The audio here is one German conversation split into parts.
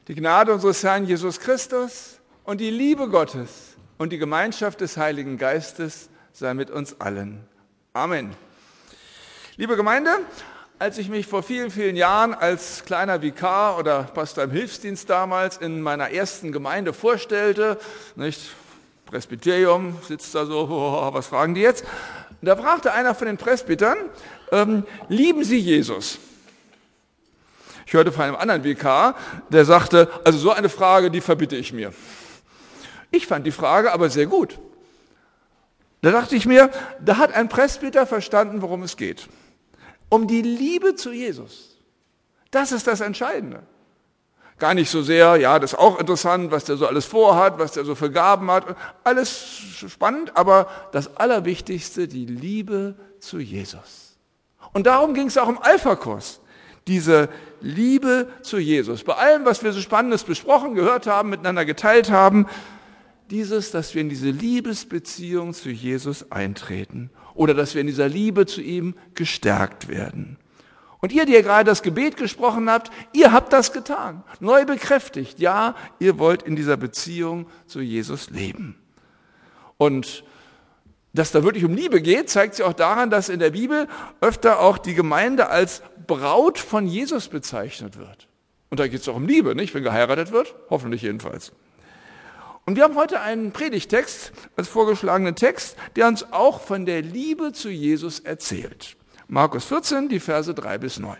Die Gnade unseres Herrn Jesus Christus und die Liebe Gottes und die Gemeinschaft des Heiligen Geistes sei mit uns allen. Amen. Liebe Gemeinde, als ich mich vor vielen, vielen Jahren als kleiner Vikar oder Pastor im Hilfsdienst damals in meiner ersten Gemeinde vorstellte, nicht, Presbyterium sitzt da so, was fragen die jetzt? Da fragte einer von den Presbytern, lieben Sie Jesus? Ich hörte von einem anderen Vikar, der sagte, also so eine Frage, die verbitte ich mir. Ich fand die Frage aber sehr gut. Da dachte ich mir, da hat ein Presbyter verstanden, worum es geht. Um die Liebe zu Jesus. Das ist das Entscheidende. Gar nicht so sehr, ja, das ist auch interessant, was der so alles vorhat, was der so für Gaben hat. Alles spannend, aber das Allerwichtigste, die Liebe zu Jesus. Und darum ging es auch im Alpha-Kurs. Diese Liebe zu Jesus. Bei allem, was wir so Spannendes besprochen, gehört haben, miteinander geteilt haben, dass wir in diese Liebesbeziehung zu Jesus eintreten oder dass wir in dieser Liebe zu ihm gestärkt werden. Und ihr, die ihr gerade das Gebet gesprochen habt, ihr habt das getan, neu bekräftigt. Ja, ihr wollt in dieser Beziehung zu Jesus leben. Und dass da wirklich um Liebe geht, zeigt sich auch daran, dass in der Bibel öfter auch die Gemeinde als Braut von Jesus bezeichnet wird. Und da geht es auch um Liebe, nicht? Wenn geheiratet wird, hoffentlich jedenfalls. Und wir haben heute einen Predigtext als vorgeschlagenen Text, der uns auch von der Liebe zu Jesus erzählt. Markus 14, die Verse 3 bis 9.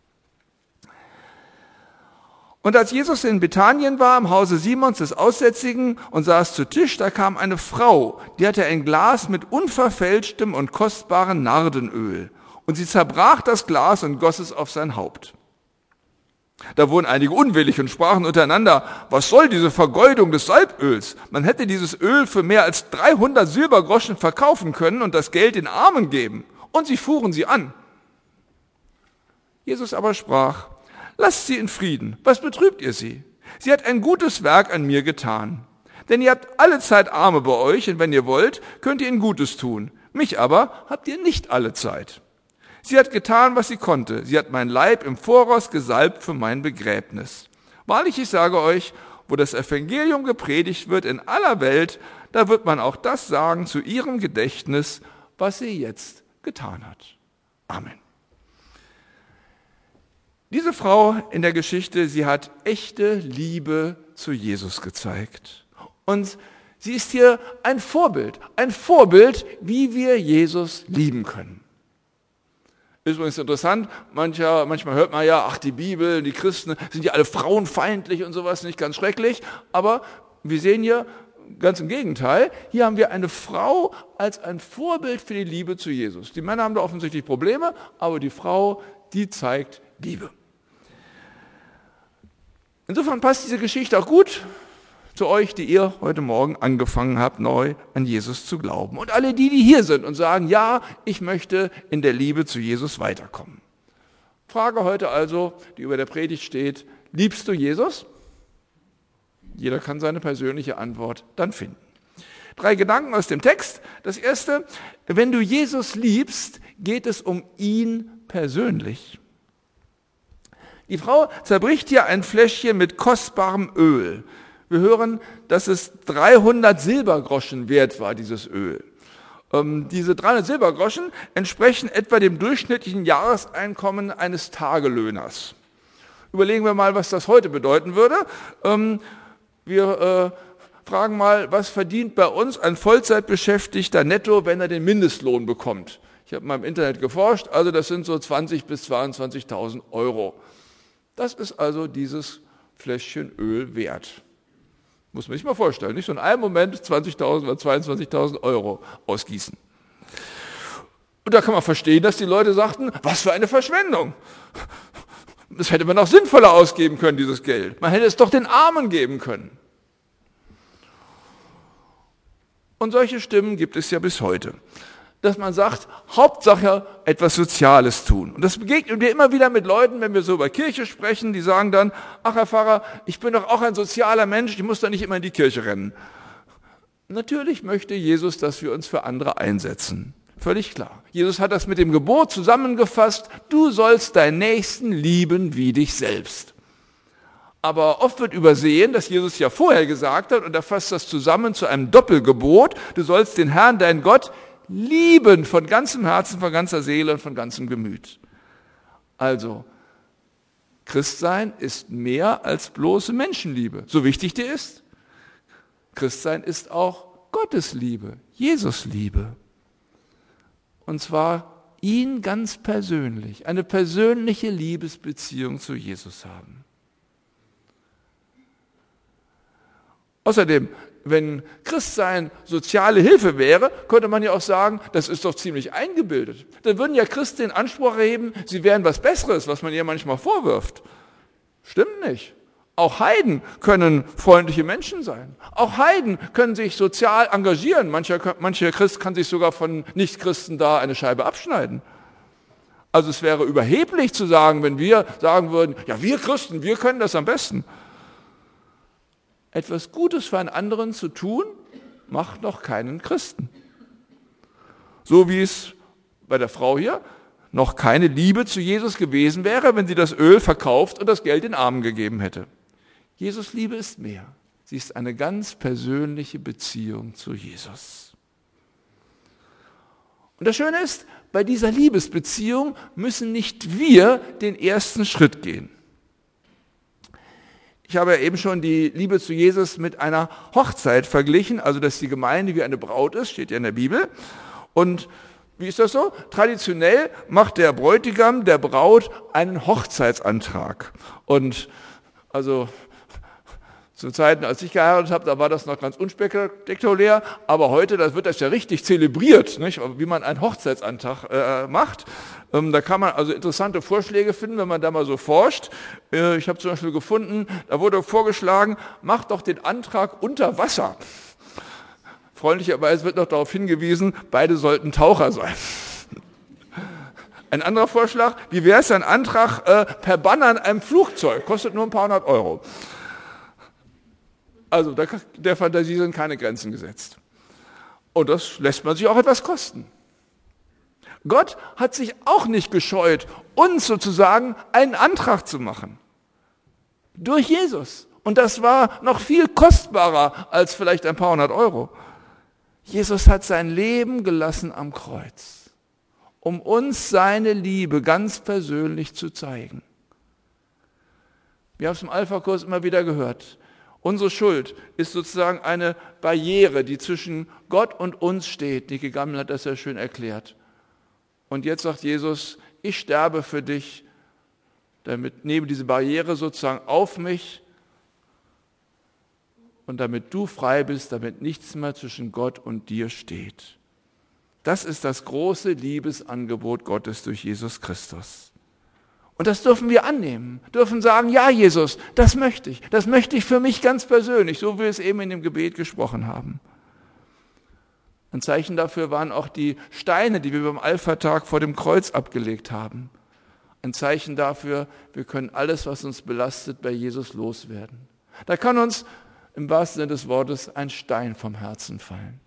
Und als Jesus in Bethanien war, im Hause Simons des Aussätzigen, und saß zu Tisch, da kam eine Frau, die hatte ein Glas mit unverfälschtem und kostbarem Nardenöl. Und sie zerbrach das Glas und goss es auf sein Haupt. Da wurden einige unwillig und sprachen untereinander, was soll diese Vergeudung des Salböls? Man hätte dieses Öl für mehr als 300 Silbergroschen verkaufen können und das Geld den Armen geben. Und sie fuhren sie an. Jesus aber sprach, lasst sie in Frieden, was betrübt ihr sie? Sie hat ein gutes Werk an mir getan. Denn ihr habt alle Zeit Arme bei euch, und wenn ihr wollt, könnt ihr ihnen Gutes tun. Mich aber habt ihr nicht alle Zeit. Sie hat getan, was sie konnte. Sie hat mein Leib im Voraus gesalbt für mein Begräbnis. Wahrlich, ich sage euch, wo das Evangelium gepredigt wird in aller Welt, da wird man auch das sagen zu ihrem Gedächtnis, was sie jetzt getan hat. Amen. Diese Frau in der Geschichte, sie hat echte Liebe zu Jesus gezeigt. Und sie ist hier ein Vorbild, wie wir Jesus lieben können. Ist übrigens interessant, manchmal hört man ja, ach, die Bibel, die Christen sind ja alle frauenfeindlich und sowas, nicht ganz schrecklich. Aber wir sehen hier ganz im Gegenteil, hier haben wir eine Frau als ein Vorbild für die Liebe zu Jesus. Die Männer haben da offensichtlich Probleme, aber die Frau, die zeigt Liebe. Insofern passt diese Geschichte auch gut zu euch, die ihr heute Morgen angefangen habt, neu an Jesus zu glauben. Und alle die hier sind und sagen, ja, ich möchte in der Liebe zu Jesus weiterkommen. Frage heute also, die über der Predigt steht, liebst du Jesus? Jeder kann seine persönliche Antwort dann finden. 3 Gedanken aus dem Text. Das erste, wenn du Jesus liebst, geht es um ihn persönlich. Die Frau zerbricht hier ein Fläschchen mit kostbarem Öl. Wir hören, dass es 300 Silbergroschen wert war, dieses Öl. Diese 300 Silbergroschen entsprechen etwa dem durchschnittlichen Jahreseinkommen eines Tagelöhners. Überlegen wir mal, was das heute bedeuten würde. Wir fragen mal, was verdient bei uns ein Vollzeitbeschäftigter netto, wenn er den Mindestlohn bekommt? Ich habe mal im Internet geforscht, also das sind so 20.000 bis 22.000 Euro. Das ist also dieses Fläschchen Öl wert. Muss man sich mal vorstellen, nicht so in einem Moment 20.000 oder 22.000 Euro ausgießen. Und da kann man verstehen, dass die Leute sagten, was für eine Verschwendung. Das hätte man auch sinnvoller ausgeben können, dieses Geld. Man hätte es doch den Armen geben können. Und solche Stimmen gibt es ja bis heute. Dass man sagt, Hauptsache etwas Soziales tun. Und das begegnen wir immer wieder mit Leuten, wenn wir so über Kirche sprechen, die sagen dann, ach Herr Pfarrer, ich bin doch auch ein sozialer Mensch, ich muss doch nicht immer in die Kirche rennen. Natürlich möchte Jesus, dass wir uns für andere einsetzen. Völlig klar. Jesus hat das mit dem Gebot zusammengefasst, du sollst deinen Nächsten lieben wie dich selbst. Aber oft wird übersehen, dass Jesus ja vorher gesagt hat, und er fasst das zusammen zu einem Doppelgebot: Du sollst den Herrn, deinen Gott, lieben von ganzem Herzen, von ganzer Seele und von ganzem Gemüt. Also, Christsein ist mehr als bloße Menschenliebe, so wichtig die ist. Christsein ist auch Gottes Liebe, Jesus Liebe. Und zwar ihn ganz persönlich, eine persönliche Liebesbeziehung zu Jesus haben. Außerdem, wenn Christsein soziale Hilfe wäre, könnte man ja auch sagen, das ist doch ziemlich eingebildet. Dann würden ja Christen den Anspruch erheben, sie wären was Besseres, was man ihr manchmal vorwirft. Stimmt nicht. Auch Heiden können freundliche Menschen sein. Auch Heiden können sich sozial engagieren. Mancher Christ kann sich sogar von Nichtchristen da eine Scheibe abschneiden. Also es wäre überheblich zu sagen, wenn wir sagen würden, ja, wir Christen, wir können das am besten. Etwas Gutes für einen anderen zu tun, macht noch keinen Christen. So wie es bei der Frau hier noch keine Liebe zu Jesus gewesen wäre, wenn sie das Öl verkauft und das Geld den Armen gegeben hätte. Jesus Liebe ist mehr. Sie ist eine ganz persönliche Beziehung zu Jesus. Und das Schöne ist, bei dieser Liebesbeziehung müssen nicht wir den ersten Schritt gehen. Ich habe ja eben schon die Liebe zu Jesus mit einer Hochzeit verglichen, also dass die Gemeinde wie eine Braut ist, steht ja in der Bibel. Und wie ist das so? Traditionell macht der Bräutigam der Braut einen Hochzeitsantrag. Und also zu Zeiten, als ich geheiratet habe, da war das noch ganz unspektakulär, aber heute, da wird das ja richtig zelebriert, nicht? Wie man einen Hochzeitsantrag macht. Da kann man also interessante Vorschläge finden, wenn man da mal so forscht. Ich habe zum Beispiel gefunden, da wurde vorgeschlagen, macht doch den Antrag unter Wasser. Freundlicherweise wird noch darauf hingewiesen, beide sollten Taucher sein. Ein anderer Vorschlag, wie wäre es ein Antrag per Banner in einem Flugzeug, kostet nur ein paar hundert Euro. Also der Fantasie sind keine Grenzen gesetzt. Und das lässt man sich auch etwas kosten. Gott hat sich auch nicht gescheut, uns sozusagen einen Antrag zu machen. Durch Jesus. Und das war noch viel kostbarer als vielleicht ein paar hundert Euro. Jesus hat sein Leben gelassen am Kreuz, um uns seine Liebe ganz persönlich zu zeigen. Wir haben es im Alpha-Kurs immer wieder gehört. Unsere Schuld ist sozusagen eine Barriere, die zwischen Gott und uns steht. Niki Gammel hat das ja schön erklärt. Und jetzt sagt Jesus, ich sterbe für dich, damit nehme diese Barriere sozusagen auf mich und damit du frei bist, damit nichts mehr zwischen Gott und dir steht. Das ist das große Liebesangebot Gottes durch Jesus Christus. Und das dürfen wir annehmen, dürfen sagen, ja Jesus, das möchte ich für mich ganz persönlich, so wie wir es eben in dem Gebet gesprochen haben. Ein Zeichen dafür waren auch die Steine, die wir beim Alpha-Tag vor dem Kreuz abgelegt haben. Ein Zeichen dafür, wir können alles, was uns belastet, bei Jesus loswerden. Da kann uns im wahrsten Sinne des Wortes ein Stein vom Herzen fallen.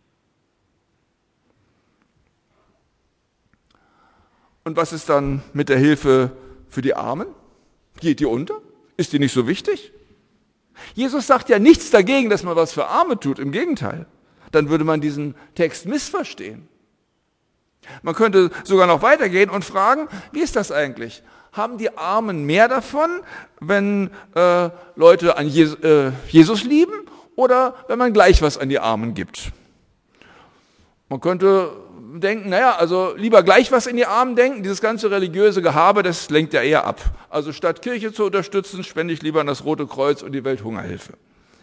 Und was ist dann mit der Hilfe für die Armen? Geht die unter? Ist die nicht so wichtig? Jesus sagt ja nichts dagegen, dass man was für Arme tut, im Gegenteil. Dann würde man diesen Text missverstehen. Man könnte sogar noch weitergehen und fragen, wie ist das eigentlich? Haben die Armen mehr davon, wenn Leute an Jesus lieben oder wenn man gleich was an die Armen gibt? Man könnte denken, naja, also lieber gleich was in die Armen denken, dieses ganze religiöse Gehabe, das lenkt ja eher ab. Also statt Kirche zu unterstützen, spende ich lieber an das Rote Kreuz und die Welthungerhilfe.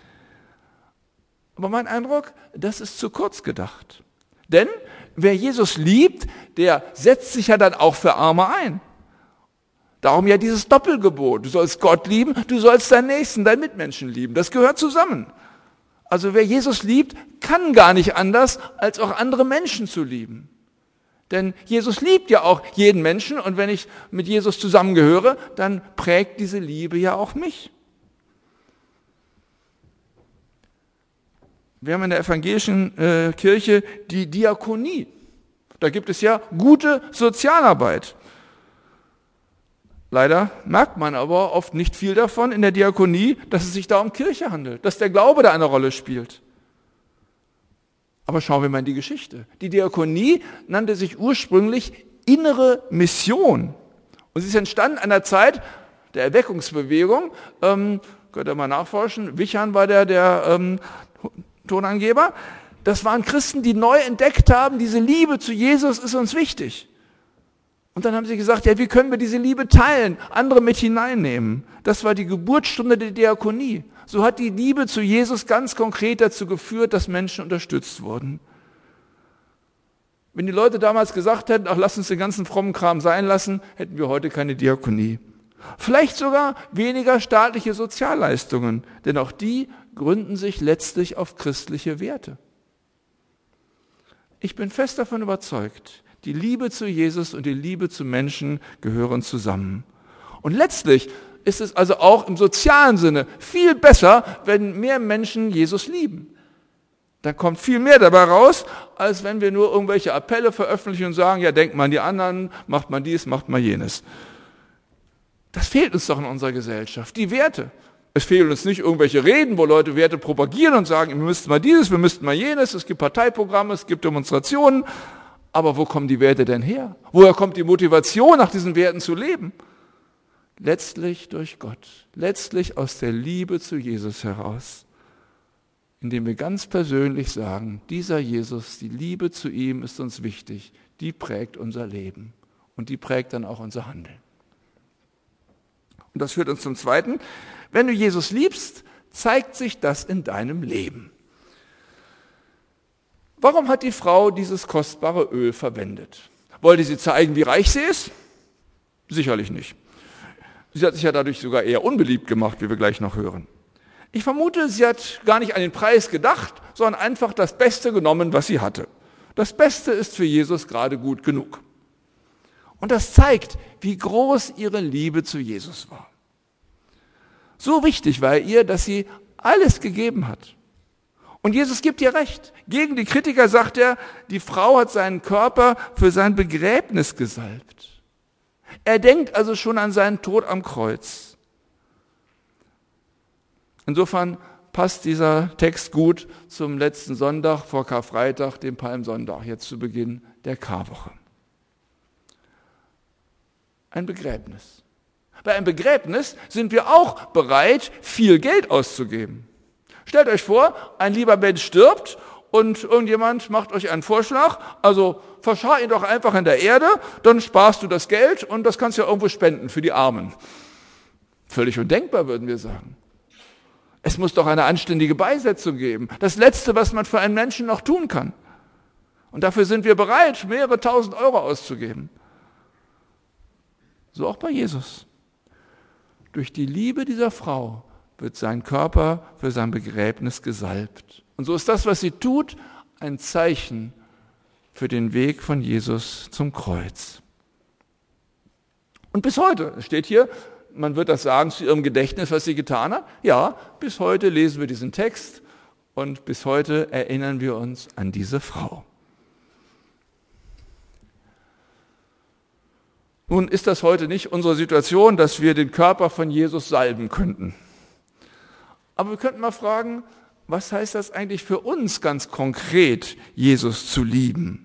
Aber mein Eindruck, das ist zu kurz gedacht. Denn wer Jesus liebt, der setzt sich ja dann auch für Arme ein. Darum ja dieses Doppelgebot. Du sollst Gott lieben, du sollst deinen Nächsten, deinen Mitmenschen lieben. Das gehört zusammen. Also wer Jesus liebt, kann gar nicht anders, als auch andere Menschen zu lieben. Denn Jesus liebt ja auch jeden Menschen und wenn ich mit Jesus zusammengehöre, dann prägt diese Liebe ja auch mich. Wir haben in der evangelischen Kirche die Diakonie. Da gibt es ja gute Sozialarbeit. Leider merkt man aber oft nicht viel davon in der Diakonie, dass es sich da um Kirche handelt, dass der Glaube da eine Rolle spielt. Aber schauen wir mal in die Geschichte. Die Diakonie nannte sich ursprünglich innere Mission. Und sie ist entstanden an der Zeit der Erweckungsbewegung. Könnt ihr mal nachforschen. Wichern war der Tonangeber. Das waren Christen, die neu entdeckt haben, diese Liebe zu Jesus ist uns wichtig. Und dann haben sie gesagt, ja, wie können wir diese Liebe teilen, andere mit hineinnehmen? Das war die Geburtsstunde der Diakonie. So hat die Liebe zu Jesus ganz konkret dazu geführt, dass Menschen unterstützt wurden. Wenn die Leute damals gesagt hätten, ach, lass uns den ganzen frommen Kram sein lassen, hätten wir heute keine Diakonie. Vielleicht sogar weniger staatliche Sozialleistungen, denn auch die gründen sich letztlich auf christliche Werte. Ich bin fest davon überzeugt, die Liebe zu Jesus und die Liebe zu Menschen gehören zusammen. Und letztlich ist es also auch im sozialen Sinne viel besser, wenn mehr Menschen Jesus lieben. Dann kommt viel mehr dabei raus, als wenn wir nur irgendwelche Appelle veröffentlichen und sagen, ja, denkt mal an die anderen, macht mal dies, macht mal jenes. Das fehlt uns doch in unserer Gesellschaft, die Werte. Es fehlen uns nicht irgendwelche Reden, wo Leute Werte propagieren und sagen, wir müssten mal dieses, wir müssten mal jenes, es gibt Parteiprogramme, es gibt Demonstrationen. Aber wo kommen die Werte denn her? Woher kommt die Motivation, nach diesen Werten zu leben? Letztlich durch Gott, letztlich aus der Liebe zu Jesus heraus, indem wir ganz persönlich sagen, dieser Jesus, die Liebe zu ihm ist uns wichtig, die prägt unser Leben und die prägt dann auch unser Handeln. Und das führt uns zum Zweiten. Wenn du Jesus liebst, zeigt sich das in deinem Leben. Warum hat die Frau dieses kostbare Öl verwendet? Wollte sie zeigen, wie reich sie ist? Sicherlich nicht. Sie hat sich ja dadurch sogar eher unbeliebt gemacht, wie wir gleich noch hören. Ich vermute, sie hat gar nicht an den Preis gedacht, sondern einfach das Beste genommen, was sie hatte. Das Beste ist für Jesus gerade gut genug. Und das zeigt, wie groß ihre Liebe zu Jesus war. So wichtig war ihr, dass sie alles gegeben hat. Und Jesus gibt ihr recht. Gegen die Kritiker sagt er, die Frau hat seinen Körper für sein Begräbnis gesalbt. Er denkt also schon an seinen Tod am Kreuz. Insofern passt dieser Text gut zum letzten Sonntag vor Karfreitag, dem Palmsonntag, jetzt zu Beginn der Karwoche. Ein Begräbnis. Bei einem Begräbnis sind wir auch bereit, viel Geld auszugeben. Stellt euch vor, ein lieber Mensch stirbt und irgendjemand macht euch einen Vorschlag, also verscharr ihn doch einfach in der Erde, dann sparst du das Geld und das kannst du ja irgendwo spenden für die Armen. Völlig undenkbar, würden wir sagen. Es muss doch eine anständige Beisetzung geben. Das Letzte, was man für einen Menschen noch tun kann. Und dafür sind wir bereit, mehrere tausend Euro auszugeben. So auch bei Jesus. Durch die Liebe dieser Frau wird sein Körper für sein Begräbnis gesalbt. Und so ist das, was sie tut, ein Zeichen für den Weg von Jesus zum Kreuz. Und bis heute, es steht hier, man wird das sagen zu ihrem Gedächtnis, was sie getan hat. Ja, bis heute lesen wir diesen Text und bis heute erinnern wir uns an diese Frau. Nun ist das heute nicht unsere Situation, dass wir den Körper von Jesus salben könnten. Aber wir könnten mal fragen, was heißt das eigentlich für uns ganz konkret, Jesus zu lieben?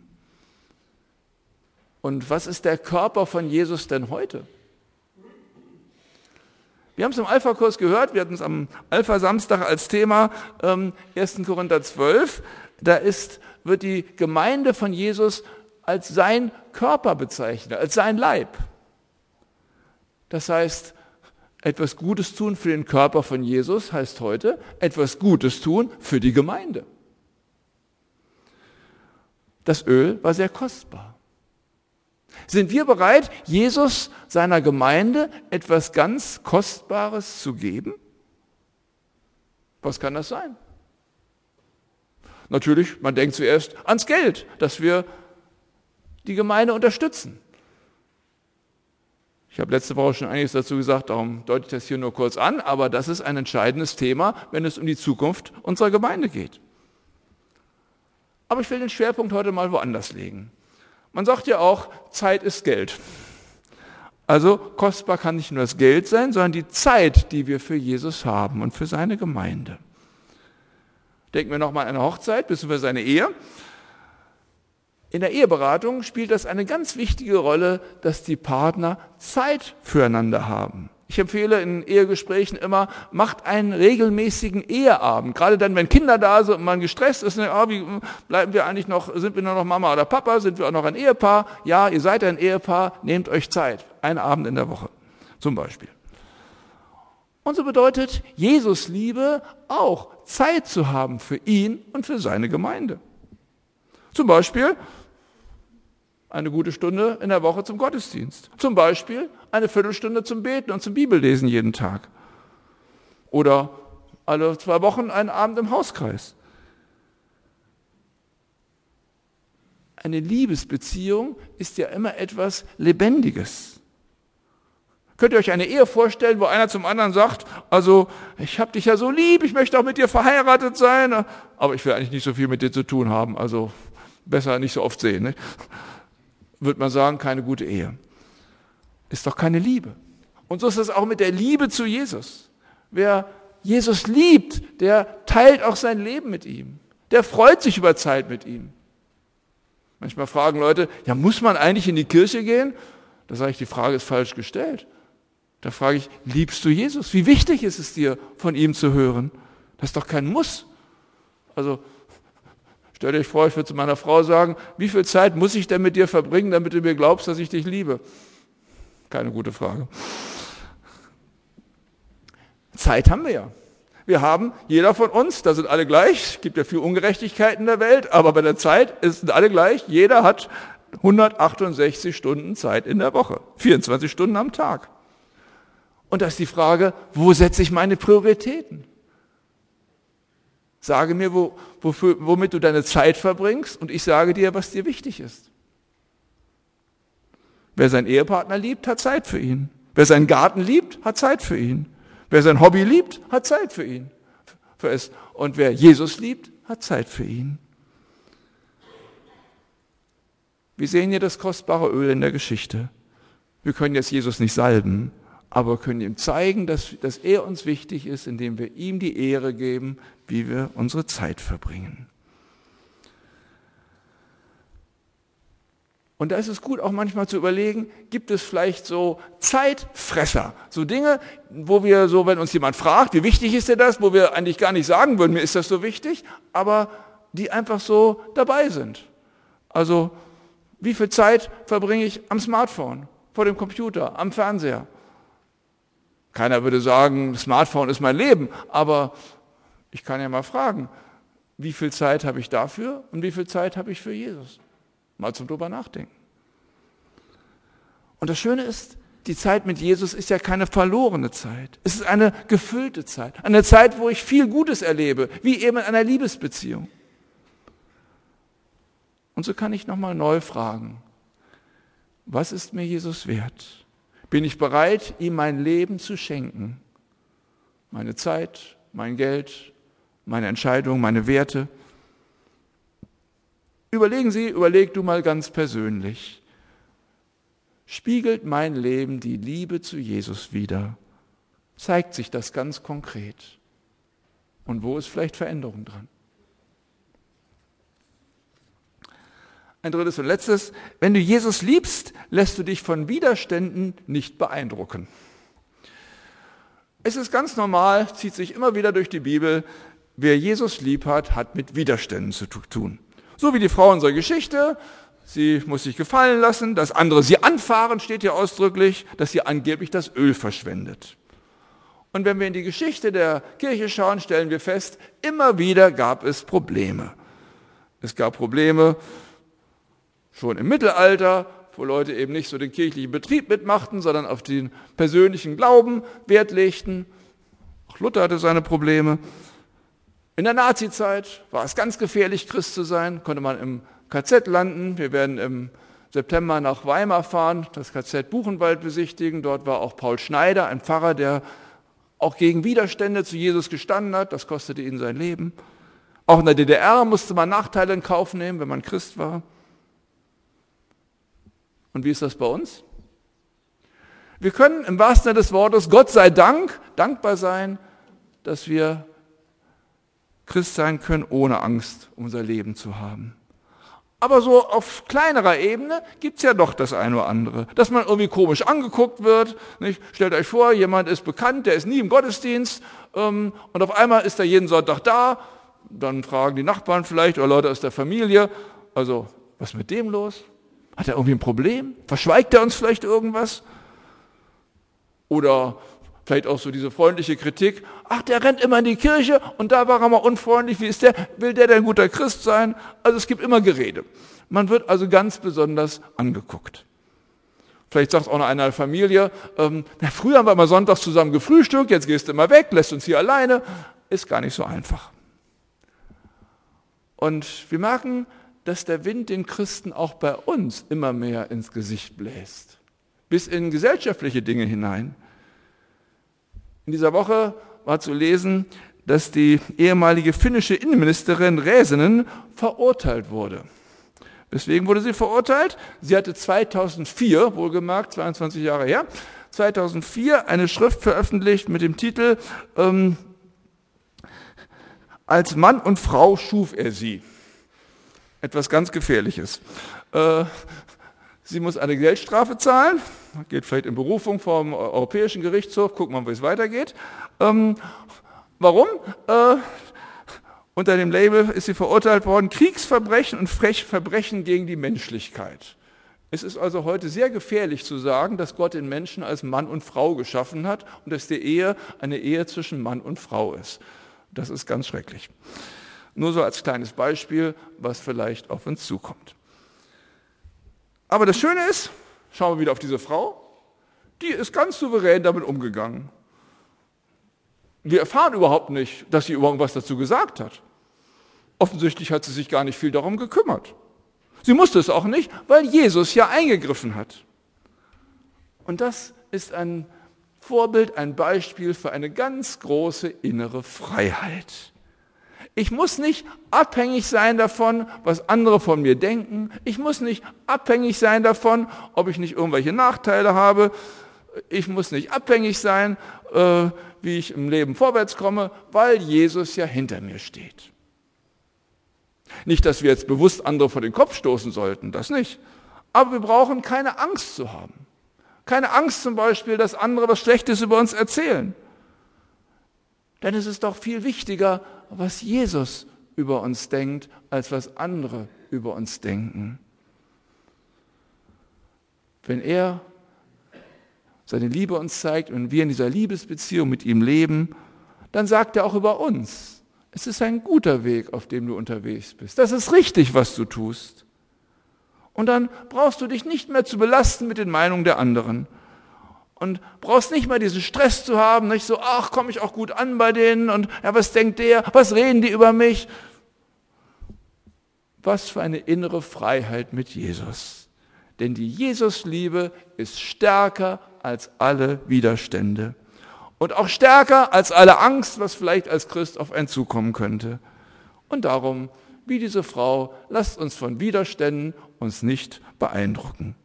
Und was ist der Körper von Jesus denn heute? Wir haben es im Alpha-Kurs gehört, wir hatten es am Alpha-Samstag als Thema, 1. Korinther 12, da wird die Gemeinde von Jesus als sein Körper bezeichnet, als sein Leib. Das heißt, etwas Gutes tun für den Körper von Jesus heißt heute, etwas Gutes tun für die Gemeinde. Das Öl war sehr kostbar. Sind wir bereit, Jesus, seiner Gemeinde, etwas ganz Kostbares zu geben? Was kann das sein? Natürlich, man denkt zuerst ans Geld, dass wir die Gemeinde unterstützen. Ich habe letzte Woche schon einiges dazu gesagt, darum deute ich das hier nur kurz an, aber das ist ein entscheidendes Thema, wenn es um die Zukunft unserer Gemeinde geht. Aber ich will den Schwerpunkt heute mal woanders legen. Man sagt ja auch, Zeit ist Geld. Also kostbar kann nicht nur das Geld sein, sondern die Zeit, die wir für Jesus haben und für seine Gemeinde. Denken wir nochmal an eine Hochzeit bzw. seine Ehe. In der Eheberatung spielt das eine ganz wichtige Rolle, dass die Partner Zeit füreinander haben. Ich empfehle in Ehegesprächen immer, macht einen regelmäßigen Eheabend. Gerade dann, wenn Kinder da sind und man gestresst ist, wie bleiben wir eigentlich noch, sind wir nur noch Mama oder Papa, sind wir auch noch ein Ehepaar? Ja, ihr seid ein Ehepaar, nehmt euch Zeit. Einen Abend in der Woche, zum Beispiel. Und so bedeutet Jesusliebe auch, Zeit zu haben für ihn und für seine Gemeinde. Zum Beispiel eine gute Stunde in der Woche zum Gottesdienst. Zum Beispiel eine Viertelstunde zum Beten und zum Bibellesen jeden Tag. Oder alle 2 Wochen einen Abend im Hauskreis. Eine Liebesbeziehung ist ja immer etwas Lebendiges. Könnt ihr euch eine Ehe vorstellen, wo einer zum anderen sagt, also ich habe dich ja so lieb, ich möchte auch mit dir verheiratet sein, aber ich will eigentlich nicht so viel mit dir zu tun haben, also besser nicht so oft sehen. Ne? Würde man sagen, keine gute Ehe. Ist doch keine Liebe. Und so ist es auch mit der Liebe zu Jesus. Wer Jesus liebt, der teilt auch sein Leben mit ihm. Der freut sich über Zeit mit ihm. Manchmal fragen Leute, ja, muss man eigentlich in die Kirche gehen? Da sage ich, die Frage ist falsch gestellt. Da frage ich, liebst du Jesus? Wie wichtig ist es dir, von ihm zu hören? Das ist doch kein Muss. Also, stell dir vor, ich würde zu meiner Frau sagen, wie viel Zeit muss ich denn mit dir verbringen, damit du mir glaubst, dass ich dich liebe? Keine gute Frage. Zeit haben wir ja. Wir haben, jeder von uns, da sind alle gleich, es gibt ja viel Ungerechtigkeit in der Welt, aber bei der Zeit sind alle gleich, jeder hat 168 Stunden Zeit in der Woche, 24 Stunden am Tag. Und da ist die Frage, wo setze ich meine Prioritäten? Sage mir, womit du deine Zeit verbringst und ich sage dir, was dir wichtig ist. Wer seinen Ehepartner liebt, hat Zeit für ihn. Wer seinen Garten liebt, hat Zeit für ihn. Wer sein Hobby liebt, hat Zeit für ihn. Für es. Und wer Jesus liebt, hat Zeit für ihn. Wir sehen hier das kostbare Öl in der Geschichte. Wir können jetzt Jesus nicht salben, aber können ihm zeigen, dass er uns wichtig ist, indem wir ihm die Ehre geben, wie wir unsere Zeit verbringen. Und da ist es gut, auch manchmal zu überlegen, gibt es vielleicht so Zeitfresser, so Dinge, wo wir so, wenn uns jemand fragt, wie wichtig ist dir das, wo wir eigentlich gar nicht sagen würden, mir ist das so wichtig, aber die einfach so dabei sind. Also, wie viel Zeit verbringe ich am Smartphone, vor dem Computer, am Fernseher? Keiner würde sagen, Smartphone ist mein Leben, aber ich kann ja mal fragen, wie viel Zeit habe ich dafür und wie viel Zeit habe ich für Jesus? Mal zum drüber nachdenken. Und das Schöne ist, die Zeit mit Jesus ist ja keine verlorene Zeit. Es ist eine gefüllte Zeit. Eine Zeit, wo ich viel Gutes erlebe, wie eben in einer Liebesbeziehung. Und so kann ich nochmal neu fragen, was ist mir Jesus wert? Bin ich bereit, ihm mein Leben zu schenken? Meine Zeit, mein Geld, meine Entscheidungen, meine Werte? Überleg du mal ganz persönlich. Spiegelt mein Leben die Liebe zu Jesus wider? Zeigt sich das ganz konkret? Und wo ist vielleicht Veränderung dran? Ein drittes und letztes, wenn du Jesus liebst, lässt du dich von Widerständen nicht beeindrucken. Es ist ganz normal, zieht sich immer wieder durch die Bibel, wer Jesus lieb hat, hat mit Widerständen zu tun. So wie die Frau unserer Geschichte, sie muss sich gefallen lassen, dass andere sie anfahren, steht hier ausdrücklich, dass sie angeblich das Öl verschwendet. Und wenn wir in die Geschichte der Kirche schauen, stellen wir fest, immer wieder gab es Probleme. Es gab Probleme schon im Mittelalter, wo Leute eben nicht so den kirchlichen Betrieb mitmachten, sondern auf den persönlichen Glauben Wert legten. Auch Luther hatte seine Probleme. In der Nazizeit war es ganz gefährlich, Christ zu sein, konnte man im KZ landen. Wir werden im September nach Weimar fahren, das KZ Buchenwald besichtigen. Dort war auch Paul Schneider, ein Pfarrer, der auch gegen Widerstände zu Jesus gestanden hat. Das kostete ihn sein Leben. Auch in der DDR musste man Nachteile in Kauf nehmen, wenn man Christ war. Und wie ist das bei uns? Wir können im wahrsten Sinne des Wortes, Gott sei Dank, dankbar sein, dass wir Christ sein können, ohne Angst um unser Leben zu haben. Aber so auf kleinerer Ebene gibt es ja doch das eine oder andere, dass man irgendwie komisch angeguckt wird. Nicht? Stellt euch vor, jemand ist bekannt, der ist nie im Gottesdienst und auf einmal ist er jeden Sonntag da. Dann fragen die Nachbarn vielleicht oder Leute aus der Familie, also was ist mit dem los? Hat er irgendwie ein Problem? Verschweigt er uns vielleicht irgendwas? Oder vielleicht auch so diese freundliche Kritik, ach, der rennt immer in die Kirche und da war er mal unfreundlich, wie ist der? Will der denn ein guter Christ sein? Also es gibt immer Gerede. Man wird also ganz besonders angeguckt. Vielleicht sagt auch noch einer der Familie, früher haben wir mal sonntags zusammen gefrühstückt, jetzt gehst du immer weg, lässt uns hier alleine. Ist gar nicht so einfach. Und wir merken, dass der Wind den Christen auch bei uns immer mehr ins Gesicht bläst. Bis in gesellschaftliche Dinge hinein. In dieser Woche war zu lesen, dass die ehemalige finnische Innenministerin Räsänen verurteilt wurde. Weswegen wurde sie verurteilt? Sie hatte 2004, wohlgemerkt, 22 Jahre her, 2004 eine Schrift veröffentlicht mit dem Titel Als Mann und Frau schuf er sie. Etwas ganz Gefährliches. Sie muss eine Geldstrafe zahlen, geht vielleicht in Berufung vom Europäischen Gerichtshof, gucken wir mal, wie es weitergeht. Warum? Unter dem Label ist sie verurteilt worden, Kriegsverbrechen und Verbrechen gegen die Menschlichkeit. Es ist also heute sehr gefährlich zu sagen, dass Gott den Menschen als Mann und Frau geschaffen hat und dass die Ehe eine Ehe zwischen Mann und Frau ist. Das ist ganz schrecklich. Nur so als kleines Beispiel, was vielleicht auf uns zukommt. Aber das Schöne ist, schauen wir wieder auf diese Frau, die ist ganz souverän damit umgegangen. Wir erfahren überhaupt nicht, dass sie irgendwas dazu gesagt hat. Offensichtlich hat sie sich gar nicht viel darum gekümmert. Sie musste es auch nicht, weil Jesus ja eingegriffen hat. Und das ist ein Vorbild, ein Beispiel für eine ganz große innere Freiheit. Ich muss nicht abhängig sein davon, was andere von mir denken. Ich muss nicht abhängig sein davon, ob ich nicht irgendwelche Nachteile habe. Ich muss nicht abhängig sein, wie ich im Leben vorwärts komme, weil Jesus ja hinter mir steht. Nicht, dass wir jetzt bewusst andere vor den Kopf stoßen sollten, das nicht. Aber wir brauchen keine Angst zu haben. Keine Angst zum Beispiel, dass andere was Schlechtes über uns erzählen. Denn es ist doch viel wichtiger, was Jesus über uns denkt, als was andere über uns denken. Wenn er seine Liebe uns zeigt und wir in dieser Liebesbeziehung mit ihm leben, dann sagt er auch über uns, es ist ein guter Weg, auf dem du unterwegs bist. Das ist richtig, was du tust. Und dann brauchst du dich nicht mehr zu belasten mit den Meinungen der anderen. Und brauchst nicht mehr diesen Stress zu haben, nicht so, ach, komme ich auch gut an bei denen und ja, was denkt der, was reden die über mich? Was für eine innere Freiheit mit Jesus. Denn die Jesus-Liebe ist stärker als alle Widerstände und auch stärker als alle Angst, was vielleicht als Christ auf einen zukommen könnte. Und darum, wie diese Frau, lasst uns von Widerständen uns nicht beeindrucken.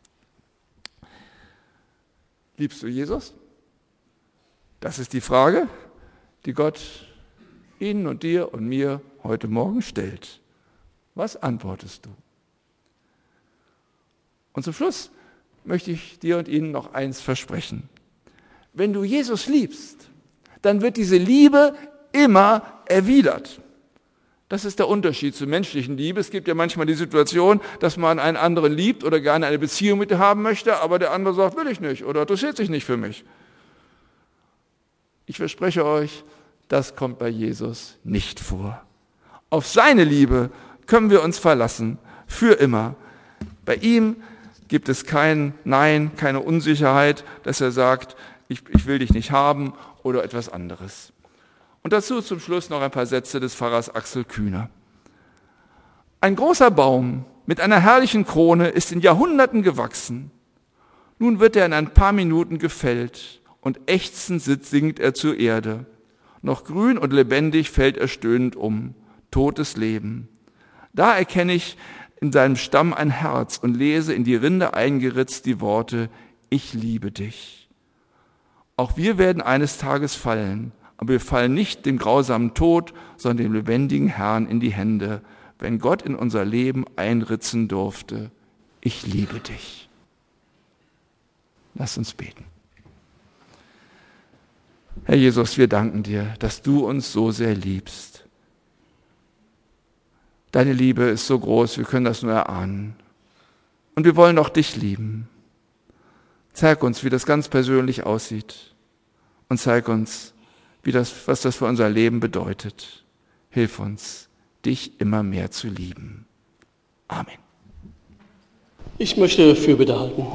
Liebst du Jesus? Das ist die Frage, die Gott Ihnen und dir und mir heute Morgen stellt. Was antwortest du? Und zum Schluss möchte ich dir und Ihnen noch eins versprechen. Wenn du Jesus liebst, dann wird diese Liebe immer erwidert. Das ist der Unterschied zur menschlichen Liebe. Es gibt ja manchmal die Situation, dass man einen anderen liebt oder gerne eine Beziehung mit ihm haben möchte, aber der andere sagt, will ich nicht oder interessiert sich nicht für mich. Ich verspreche euch, das kommt bei Jesus nicht vor. Auf seine Liebe können wir uns verlassen, für immer. Bei ihm gibt es kein Nein, keine Unsicherheit, dass er sagt, ich will dich nicht haben oder etwas anderes. Und dazu zum Schluss noch ein paar Sätze des Pfarrers Axel Kühner. Ein großer Baum mit einer herrlichen Krone ist in Jahrhunderten gewachsen. Nun wird er in ein paar Minuten gefällt und ächzend sinkt er zur Erde. Noch grün und lebendig fällt er stöhnend um. Totes Leben. Da erkenne ich in seinem Stamm ein Herz und lese in die Rinde eingeritzt die Worte, ich liebe dich. Auch wir werden eines Tages fallen, aber wir fallen nicht dem grausamen Tod, sondern dem lebendigen Herrn in die Hände, wenn Gott in unser Leben einritzen durfte. Ich liebe dich. Lass uns beten. Herr Jesus, wir danken dir, dass du uns so sehr liebst. Deine Liebe ist so groß, wir können das nur erahnen. Und wir wollen auch dich lieben. Zeig uns, wie das ganz persönlich aussieht. Und zeig uns, was das für unser Leben bedeutet. Hilf uns, dich immer mehr zu lieben. Amen. Ich möchte Fürbitte halten.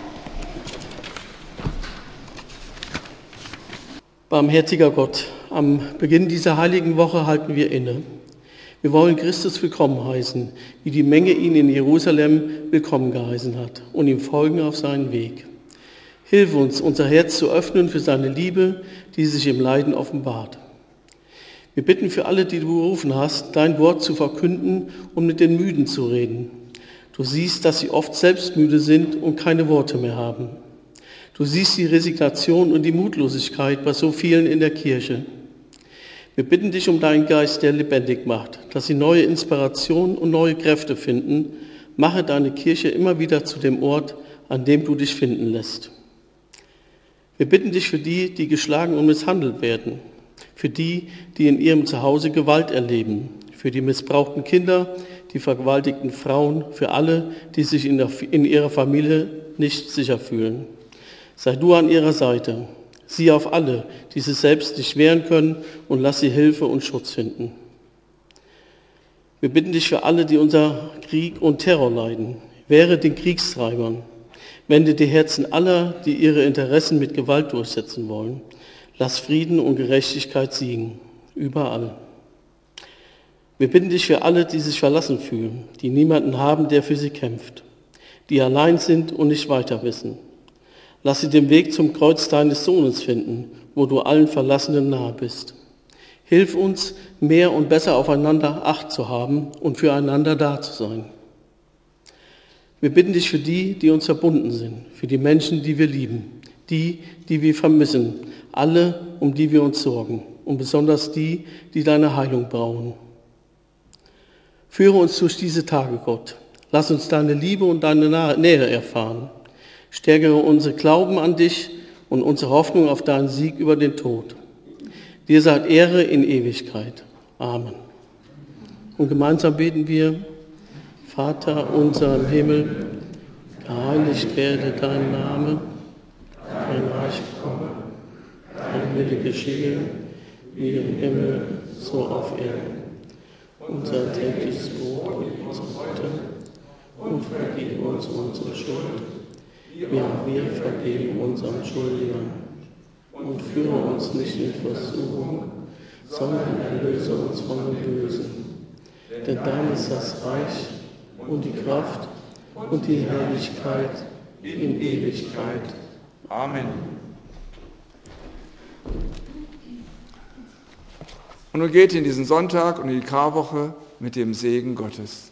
Barmherziger Gott, am Beginn dieser heiligen Woche halten wir inne. Wir wollen Christus willkommen heißen, wie die Menge ihn in Jerusalem willkommen geheißen hat, und ihm folgen auf seinen Weg. Hilf uns, unser Herz zu öffnen für seine Liebe, die sich im Leiden offenbart. Wir bitten für alle, die du berufen hast, dein Wort zu verkünden und mit den Müden zu reden. Du siehst, dass sie oft selbst müde sind und keine Worte mehr haben. Du siehst die Resignation und die Mutlosigkeit bei so vielen in der Kirche. Wir bitten dich um deinen Geist, der lebendig macht, dass sie neue Inspiration und neue Kräfte finden. Mache deine Kirche immer wieder zu dem Ort, an dem du dich finden lässt. Wir bitten dich für die, die geschlagen und misshandelt werden, für die, die in ihrem Zuhause Gewalt erleben, für die missbrauchten Kinder, die vergewaltigten Frauen, für alle, die sich in ihrer Familie nicht sicher fühlen. Sei du an ihrer Seite. Sieh auf alle, die sich selbst nicht wehren können, und lass sie Hilfe und Schutz finden. Wir bitten dich für alle, die unter Krieg und Terror leiden. Wehre den Kriegstreibern. Wende die Herzen aller, die ihre Interessen mit Gewalt durchsetzen wollen. Lass Frieden und Gerechtigkeit siegen, überall. Wir bitten dich für alle, die sich verlassen fühlen, die niemanden haben, der für sie kämpft, die allein sind und nicht weiter wissen. Lass sie den Weg zum Kreuz deines Sohnes finden, wo du allen Verlassenen nahe bist. Hilf uns, mehr und besser aufeinander Acht zu haben und füreinander da zu sein. Wir bitten dich für die, die uns verbunden sind, für die Menschen, die wir lieben, die wir vermissen, alle, um die wir uns sorgen, und besonders die, die deine Heilung brauchen. Führe uns durch diese Tage, Gott. Lass uns deine Liebe und deine Nähe erfahren. Stärkere unsere Glauben an dich und unsere Hoffnung auf deinen Sieg über den Tod. Dir sei Ehre in Ewigkeit. Amen. Und gemeinsam beten wir: Vater unser im Himmel, geheiligt werde dein Name, dein Reich komme, dein Wille geschehe, wie im Himmel, so auf Erden. Unser tägliches Brot gib uns heute und vergib uns unsere Schuld, wie auch wir vergeben unseren Schuldigern. Und führe uns nicht in Versuchung, sondern erlöse uns von dem Bösen. Denn dein ist das Reich und die Kraft und die Herrlichkeit in Ewigkeit. Amen. Und nun geht in diesen Sonntag und in die Karwoche mit dem Segen Gottes.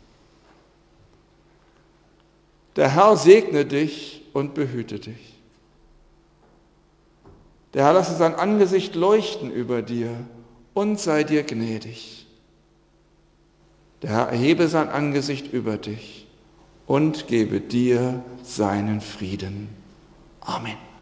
Der Herr segne dich und behüte dich. Der Herr lasse sein Angesicht leuchten über dir und sei dir gnädig. Der Herr erhebe sein Angesicht über dich und gebe dir seinen Frieden. Amen.